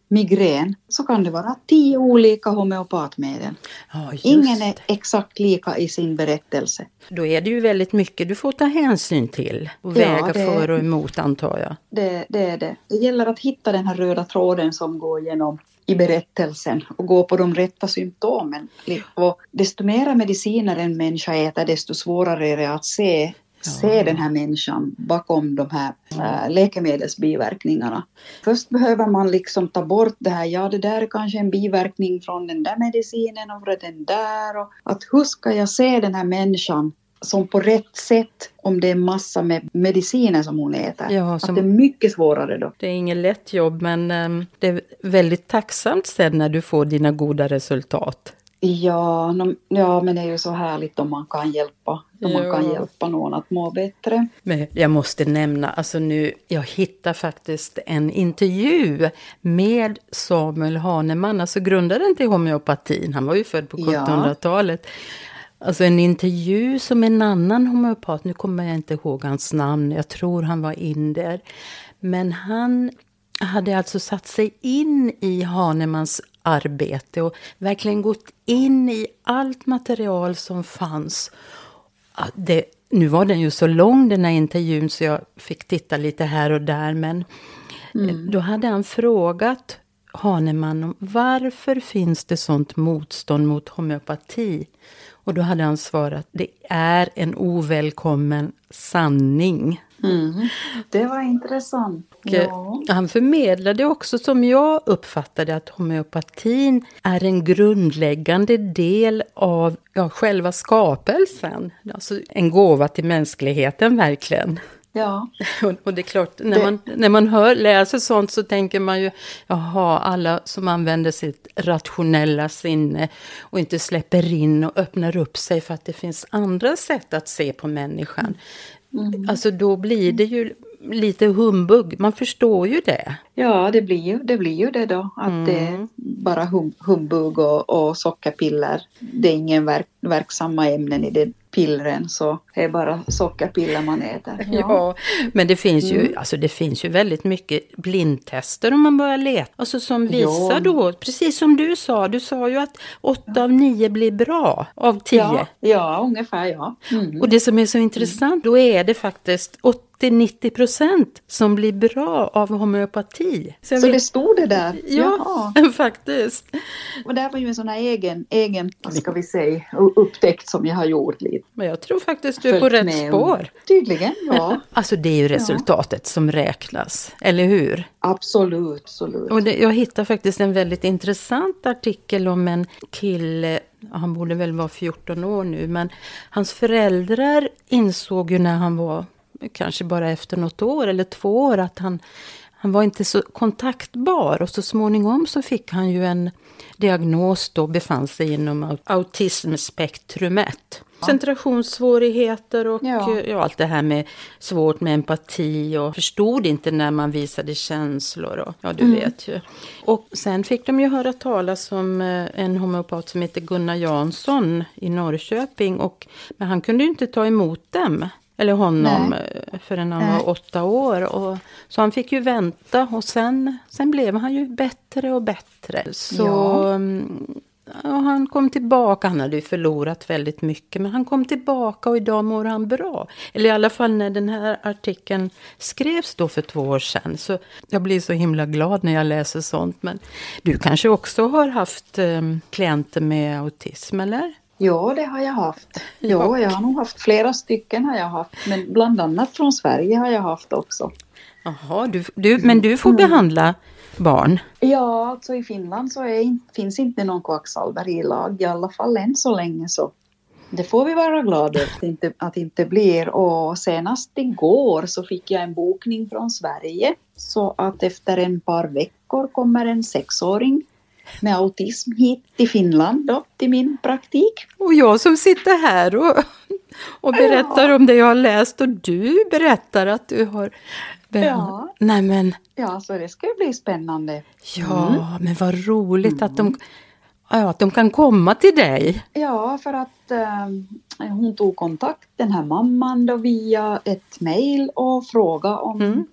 migrän så kan det vara 10 olika homeopatmedel. Ja, just Ingen är det. exakt lika i sin berättelse. Då är det ju väldigt mycket du får ta hänsyn till och väga för och emot, antar jag. Det är det. Det gäller att hitta den här röda tråden som går genom i berättelsen och gå på de rätta symptomen. Och desto mera mediciner en människa äter, desto svårare är det att se den här människan bakom de här läkemedelsbiverkningarna. Först behöver man liksom ta bort det här, det där är kanske en biverkning från den där medicinen och den där. Och att hur ska jag se den här människan som på rätt sätt om det är massa med mediciner som hon äter. Ja, att det är mycket svårare då. Det är inget lätt jobb, men det är väldigt tacksamt sen när du får dina goda resultat. Ja, men det är ju så härligt om man kan hjälpa. Om man kan hjälpa någon att må bättre. Men jag måste nämna, alltså nu, jag hittar faktiskt en intervju med Samuel Hahnemann, alltså grundaren till homeopatin. Han var ju född på 1700-talet. Alltså en intervju som en annan homeopat, nu kommer jag inte ihåg hans namn, jag tror han var indier. Men han hade alltså satt sig in i Hahnemanns arbete och verkligen gått in i allt material som fanns. Nu var den ju så lång den här intervjun så jag fick titta lite här och där, men då hade han frågat Hahnemann om varför finns det sånt motstånd mot homeopati? Och då hade han svarat, det är en ovälkommen sanning. Det var intressant. Ja. Han förmedlade också, som jag uppfattade, att homeopatin är en grundläggande del av själva skapelsen. Alltså en gåva till mänskligheten verkligen. Ja. Och det är klart, när man läser sånt så tänker man ju, alla som använder sitt rationella sinne och inte släpper in och öppnar upp sig för att det finns andra sätt att se på människan. Alltså då blir det ju lite humbug, man förstår ju det. Ja, det blir ju det då, att det är bara humbug och sockerpiller. Det är ingen verksamma ämnen i det pillren, så det är bara sockerpiller man äter. Ja, men det finns ju väldigt mycket blindtester om man börjar leta. Alltså som visar då, precis som du sa ju att 8 av 9 blir bra av 10. Ja, ungefär ja. Och det som är så intressant, då är det faktiskt 80-90% som blir bra av homeopati. Så det stod det där? Ja, faktiskt. Och det var ju en sån här egen, vad ska vi säga, upptäckt som jag har gjort lite. Men jag tror faktiskt du är på rätt spår. Tydligen, ja. Alltså det är ju resultatet som räknas, eller hur? Absolut. Och jag hittade faktiskt en väldigt intressant artikel om en kille, han borde väl vara 14 år nu, men hans föräldrar insåg ju när han var kanske bara efter något år eller 2 år att han var inte så kontaktbar, och så småningom så fick han ju en diagnos då, befann sig inom autismspektrumet. Koncentrationssvårigheter och allt det här med svårt med empati och förstod inte när man visade känslor och du vet ju. Och sen fick de ju höra talas om en homeopat som heter Gunnar Jansson i Norrköping, men han kunde ju inte ta emot dem. Eller honom förrän han var 8 år. Och, så han fick ju vänta och sen blev han ju bättre och bättre. Så och han kom tillbaka, han hade ju förlorat väldigt mycket. Men han kom tillbaka och idag mår han bra. Eller i alla fall när den här artikeln skrevs då för 2 år sedan. Så jag blir så himla glad när jag läser sånt. Men du kanske också har haft klienter med autism, eller? Ja, det har jag haft. Ja, jag har nog haft flera stycken har jag haft. Men bland annat från Sverige har jag haft också. Jaha, men du får behandla barn? Ja, alltså i Finland så finns inte någon kvacksalveri i lag. I alla fall än så länge, så det får vi vara glada att det inte blir. Och senast igår så fick jag en bokning från Sverige. Så att efter ett par veckor kommer en 6-åring med autism hit till Finland då, till min praktik. Och jag som sitter här och berättar om det jag har läst, och du berättar att du har... Nej, men... Ja, så det ska bli spännande. Ja, men vad roligt att de kan komma till dig. Ja, för att hon tog kontakt, den här mamman då, via ett mejl och frågade om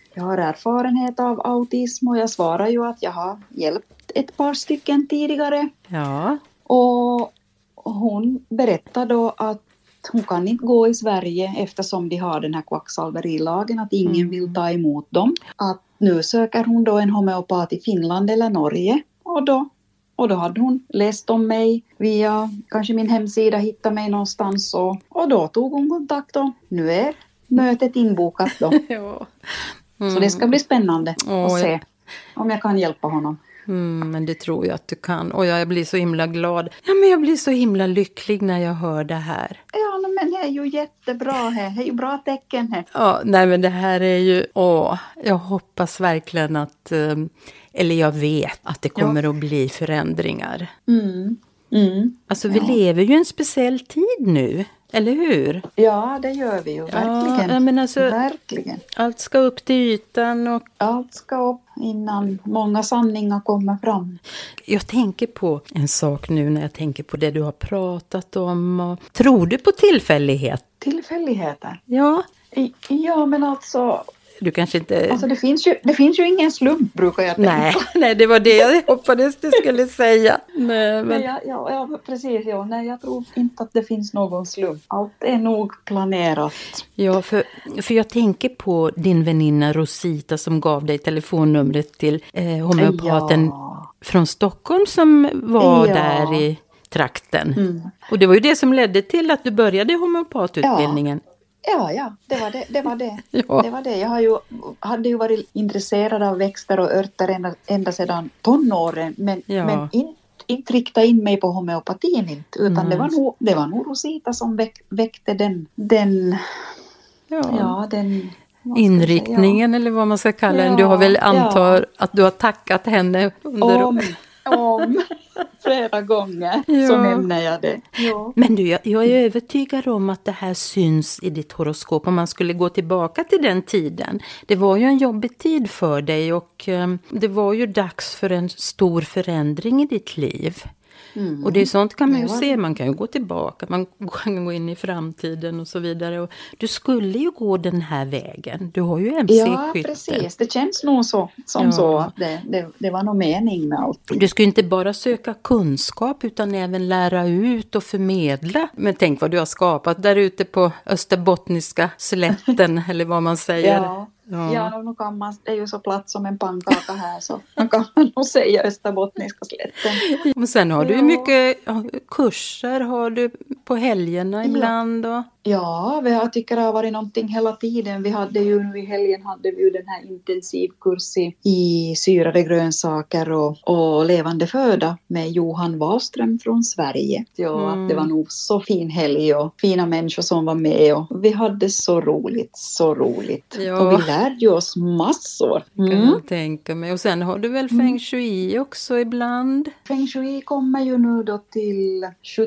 Jag har erfarenhet av autism och jag svarar ju att jag har hjälpt ett par stycken tidigare. Ja. Och hon berättar då att hon kan inte gå i Sverige eftersom de har den här kvacksalverilagen, att ingen vill ta emot dem. Att nu söker hon då en homeopat i Finland eller Norge. Och då hade hon läst om mig via kanske min hemsida, hittade mig någonstans och då tog hon kontakt och nu är mötet inbokat då. Ja. Så det ska bli spännande att se om jag kan hjälpa honom. Men det tror jag att du kan. Och jag blir så himla glad. Ja, men jag blir så himla lycklig när jag hör det här. Ja, men det är ju jättebra. Det är ju bra tecken här. Ja, nej men det här är ju... jag hoppas verkligen att... eller jag vet att det kommer att bli förändringar. Alltså vi lever ju en speciell tid nu. Eller hur? Ja, det gör vi ju. Verkligen. Ja, men alltså, verkligen. Allt ska upp till ytan. Och... Allt ska upp innan många sanningar kommer fram. Jag tänker på en sak nu när jag tänker på det du har pratat om. Och... Tror du på tillfällighet? Tillfälligheter? Ja. Ja, men alltså... Du kanske inte... Alltså det finns ju ingen slump, brukar jag tänka. Nej, det var det jag hoppades du skulle säga. Nej, men... Ja, precis. Ja. Nej, jag tror inte att det finns någon slump. Allt är nog planerat. Ja, för jag tänker på din väninna Rosita som gav dig telefonnumret till homeopaten från Stockholm som var där i trakten. Och det var ju det som ledde till att du började homeopatutbildningen. Ja, det var det. Ja. Det var det. Jag hade ju varit intresserad av växter och örter ända sedan tonåren. Men inte rikta in mig på homeopatin inte. Utan det var nog Rosita som väckte den inriktningen eller vad man ska kalla den. Du har väl att du har tackat henne under om flera gånger så nämner jag det. Ja. Men du, jag är övertygad om att det här syns i ditt horoskop om man skulle gå tillbaka till den tiden. Det var ju en jobbig tid för dig och det var ju dags för en stor förändring i ditt liv. Och det är sånt kan man ju se, man kan ju gå tillbaka, man kan gå in i framtiden och så vidare. Och du skulle ju gå den här vägen, du har ju MC-skytte. Ja, precis, det känns nog så att det var någon mening med allt. Du ska ju inte bara söka kunskap utan även lära ut och förmedla. Men tänk vad du har skapat där ute på österbottniska slätten eller vad man säger. Ja, nu kan man, det är ju så platt som en pannkaka här så man kan nog säga österbottniska slätten. Och sen har du ju mycket kurser har du på helgerna ibland. Och... Ja, jag tycker det har varit någonting hela tiden. Vi hade ju nu i helgen den här intensivkurs i syrade grönsaker och levande föda med Johan Wahlström från Sverige. Ja, att det var nog så fin helg och fina människor som var med och vi hade så roligt. Ja. Och vi lärde ju oss massor. Kan jag tänka mig. Och sen har du väl feng shui också ibland? Feng shui kommer ju nu då till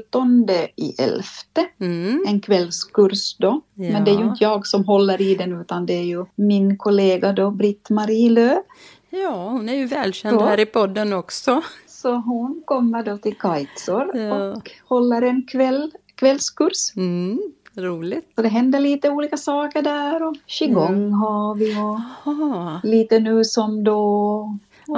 17/11. En kvällskurs då. Ja. Men det är ju inte jag som håller i den utan det är ju min kollega då Britt-Marie Lööf. Ja, hon är ju välkänd här i podden också. Så hon kommer då till Kaitsor och håller en kvällskurs. Roligt. Så det händer lite olika saker där och qigong har vi och lite nu som då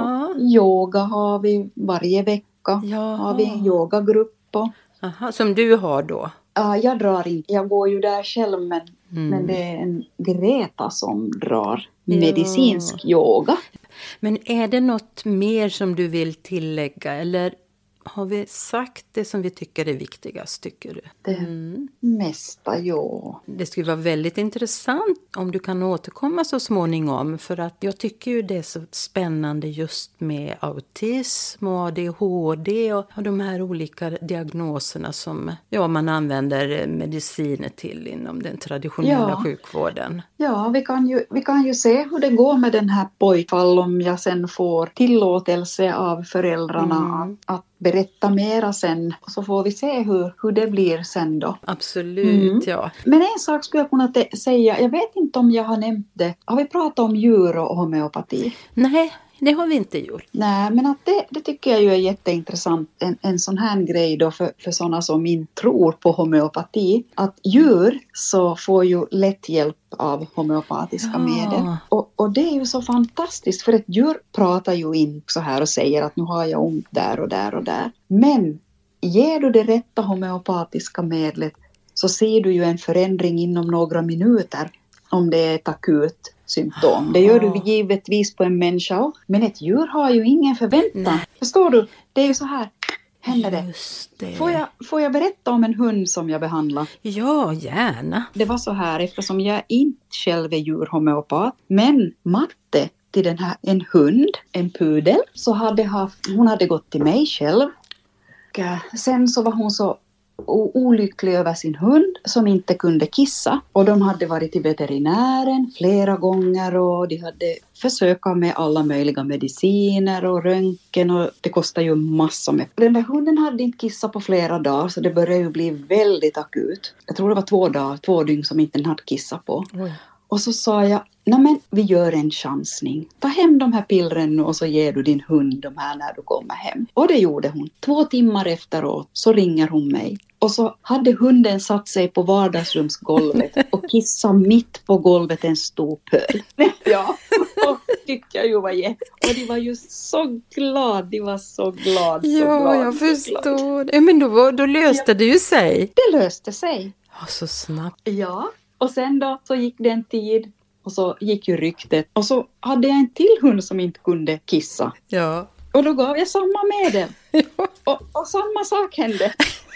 yoga har vi varje vecka. Har vi en yogagrupp. Som du har då? Ja, jag drar inte. Jag går ju där själv men det är en Greta som drar medicinsk yoga. Men är det något mer som du vill tillägga eller har vi sagt det som vi tycker är viktigast, tycker du? Det mesta, ja. Det skulle vara väldigt intressant om du kan återkomma så småningom. För att jag tycker ju det är så spännande just med autism och ADHD och de här olika diagnoserna som man använder mediciner till inom den traditionella sjukvården. Ja, vi kan ju se hur det går med den här pojkfall om jag sen får tillåtelse av föräldrarna att berätta mera sen. Så får vi se hur det blir sen då. Absolut, ja. Men en sak skulle jag kunna säga. Jag vet inte om jag har nämnt det. Har vi pratat om djur och homeopati? Nej, det har vi inte gjort. Nej, men att det tycker jag ju är jätteintressant. En sån här grej då för sådana som inte tror på homeopati. Att djur så får ju lätt hjälp av homeopatiska medel. Och det är ju så fantastiskt, för ett djur pratar ju in så här och säger att nu har jag ont där och där och där. Men ger du det rätta homeopatiska medlet så ser du ju en förändring inom några minuter om det är ett akut symptom. Det gör du givetvis på en människa, men ett djur har ju ingen förväntan. Nej. Förstår du? Det är ju så här. Händer det? Just det. Får jag berätta om en hund som jag behandlar? Ja, gärna. Det var så här, eftersom jag inte själv är djurhomeopat, men Matte till en hund, en pudel, så hon hade gått till mig själv. Och sen så var hon så olycklig över sin hund som inte kunde kissa. Och de hade varit till veterinären flera gånger och de hade försökt med alla möjliga mediciner och röntgen, och det kostar ju massor med. Den där hunden hade inte kissat på flera dagar, så det började ju bli väldigt akut. Jag tror det var 2 dygn som inte den hade kissat på. Oj. Och så sa jag, men vi gör en chansning. Ta hem de här pillren nu och så ger du din hund de här när du kommer hem. Och det gjorde hon. 2 timmar efteråt så ringer hon mig. Och så hade hunden satt sig på vardagsrumsgolvet och kissat mitt på golvet en stor pöl. Ja, och tyckte jag ju var och de var ju så glad. De var så glad. Ja, jag förstår. Men då löste det ju sig. Det löste sig. Ja, så snabbt. Ja. Och sen då så gick det en tid och så gick ju ryktet. Och så hade jag en till hund som inte kunde kissa. Ja. Och då gav jag samma medel. Ja. Och samma sak hände.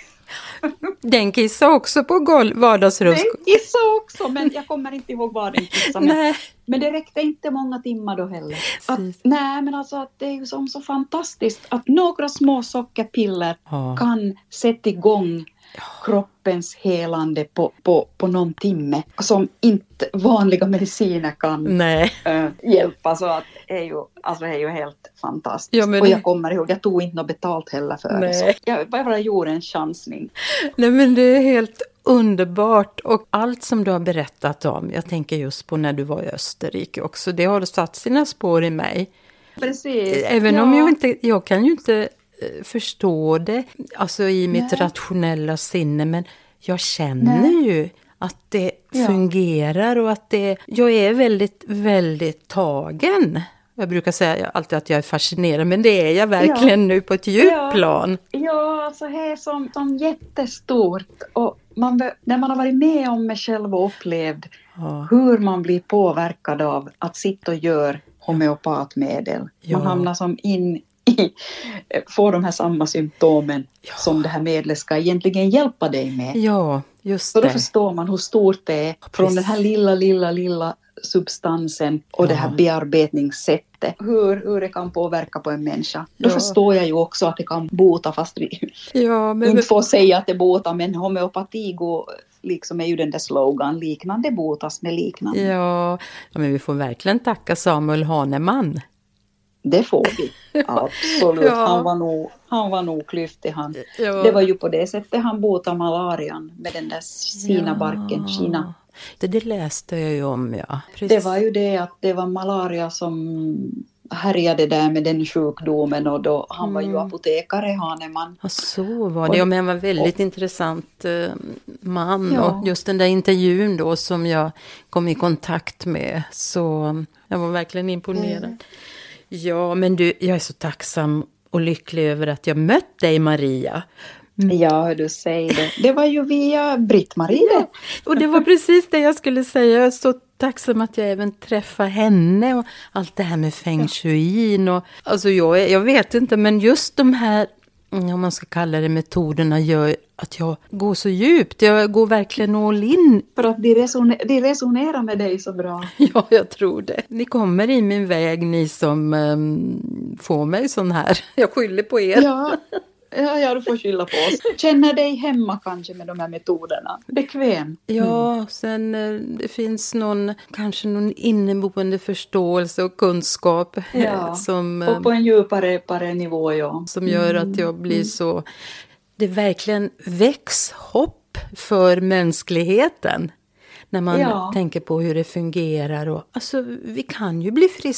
Den kissade också på vardagsrum. Den kissade också, men jag kommer inte ihåg vad den kissade. Nej. Men det räckte inte många timmar då heller. Men alltså att det är ju så fantastiskt att några små sockerpiller kan sätta igång kroppens helande på någon timme som inte vanliga mediciner kan hjälpa. Så att det är ju helt fantastiskt. Ja, och jag kommer ihåg, jag tog inte något betalt heller för det. Så jag bara gjorde en chansning. Nej, men det är helt underbart, och allt som du har berättat om, jag tänker just på när du var i Österrike också, det har satt sina spår i mig. Precis. Även om jag kan ju inte förstå det, alltså i mitt rationella sinne, men jag känner ju att det fungerar, och att jag är väldigt, väldigt tagen. Jag brukar säga alltid att jag är fascinerad, men det är jag verkligen nu på ett djupplan. Ja, alltså det är som jättestort, och när man har varit med om mig själv och upplevt hur man blir påverkad av att sitta och göra homeopatmedel. Man hamnar som får de här samma symptomen som det här medlet ska egentligen hjälpa dig med. Ja, just det. Så det. då förstår man hur stort det är från den här lilla substansen och det här bearbetningssättet. Hur det kan påverka på en människa. Då förstår jag ju också att det kan bota, fast vi inte får säga att det botar, men homeopati liksom är ju den där slogan, liknande botas med liknande. Ja, men vi får verkligen tacka Samuel Hahnemann. Det får vi, absolut. Han var nog klyftig. Det var ju på det sättet han botade malarian med den där Sina-barken, Kina. Det läste jag ju om, Precis. Det var ju det att det var malaria som härjade där med den sjukdomen, och då han var ju apotekare, Hahnemann. Ja, så var det. Ja, men han var en väldigt intressant man. Ja. Och just den där intervjun då som jag kom i kontakt med, så jag var verkligen imponerad. Ja, men jag är så tacksam och lycklig över att jag mött dig, Maria. Ja, du säger det. Det var ju via Britt-Marie. Och det var precis det jag skulle säga. Jag är så tacksam att jag även träffar henne och allt det här med feng shui. Och, alltså jag vet inte, men just de här, om man ska kalla det, metoderna gör att jag går så djupt. Jag går verkligen all in. För att de resonerar med dig så bra. Ja, jag tror det. Ni kommer i min väg, ni som får mig sån här. Jag skyller på er. Ja, du får skylla på oss. Känner dig hemma kanske med de här metoderna. Bekväm. Ja, sen det finns kanske någon inneboende förståelse och kunskap. Som, och på en djupare nivå, som gör att jag blir så... Det verkligen väcks hopp för mänskligheten. När man tänker på hur det fungerar. Och, alltså, vi kan ju bli friska.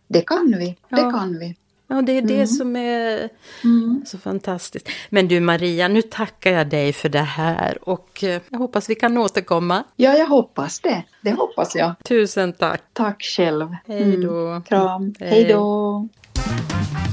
Det kan vi, det Ja. kan vi. Ja, det är det som är så fantastiskt. Men du Maria, nu tackar jag dig för det här och jag hoppas vi kan återkomma. Ja, jag hoppas det. Det hoppas jag. Tusen tack. Tack själv. Hej då. Kram. Hej. Hej då.